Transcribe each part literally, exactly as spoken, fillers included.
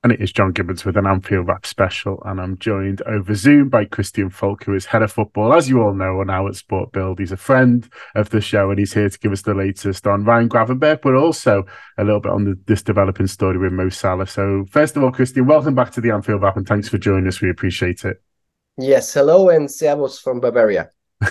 And it is John Gibbons with an Anfield Wrap special. And I'm joined over Zoom by Christian Falk, who is head of football, as you all know, now at Sport Build. He's a friend of the show and he's here to give us the latest on Ryan Gravenberch, but also a little bit on the, this developing story with Mo Salah. So, first of all, Christian, welcome back to the Anfield Wrap and thanks for joining us. We appreciate it. Yes, hello and servus from Bavaria.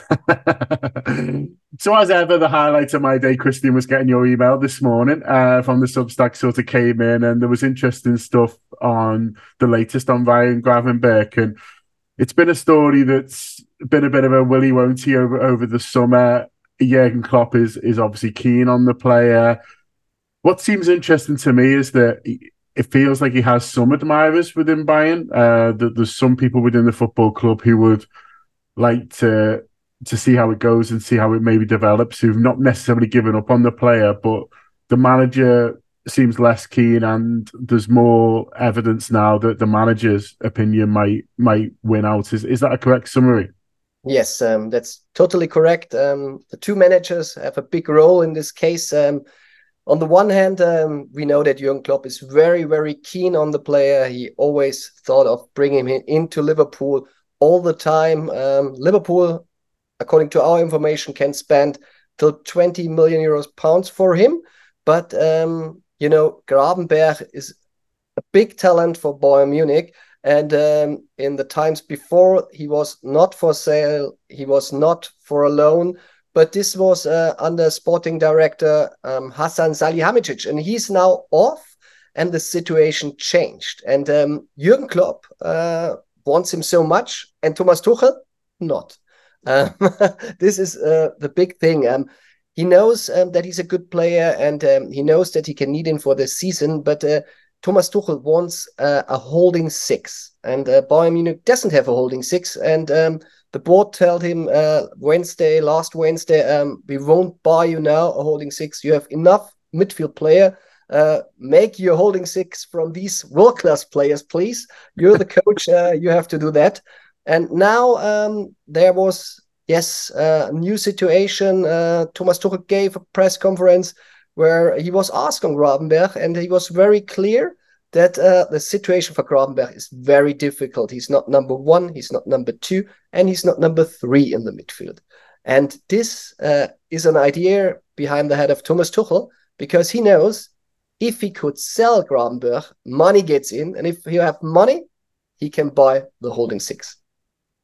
So as ever, the highlight of my day, Christian, was getting your email this morning uh, from the Substack sort of came in, and there was interesting stuff on the latest on Ryan Gravenberch, and it's been a story that's been a bit of a willy won't he over, over the summer. Jurgen Klopp is is obviously keen on the player. What seems interesting to me is that he, it feels like he has some admirers within Bayern. Uh, that there's some people within the football club who would like to to see how it goes and see how it maybe develops, who've not necessarily given up on the player, but the manager seems less keen, and there's more evidence now that the manager's opinion might might win out. Is is that a correct summary? Yes, um, that's totally correct. Um, the two managers have a big role in this case. Um, on the one hand, um, we know that Jurgen Klopp is very, very keen on the player. He always thought of bringing him into Liverpool all the time. Um, Liverpool, according to our information, can spend till twenty million euros pounds for him. But, um, you know, Gravenberch is a big talent for Bayern Munich. And um, in the times before, he was not for sale. He was not for a loan. But this was uh, under sporting director um, Hasan Salihamidzic. And he's now off and the situation changed. And um, Jurgen Klopp uh, wants him so much and Thomas Tuchel not. Um, this is uh, the big thing. Um, he knows um, that he's a good player and um, he knows that he can need him for the season, but uh, Thomas Tuchel wants uh, a holding six, and uh, Bayern Munich doesn't have a holding six. And um, the board told him uh, Wednesday, last Wednesday, um, we won't buy you now a holding six. You have enough midfield player. Uh, make your holding six from these world-class players, please. You're the coach. Uh, you have to do that. And now um, there was, yes, uh, a new situation. Uh, Thomas Tuchel gave a press conference where he was asked on Gravenberch, and he was very clear that uh, the situation for Gravenberch is very difficult. He's not number one, he's not number two, and he's not number three in the midfield. And this uh, is an idea behind the head of Thomas Tuchel, because he knows if he could sell Gravenberch, money gets in, and if you have money, he can buy the holding six.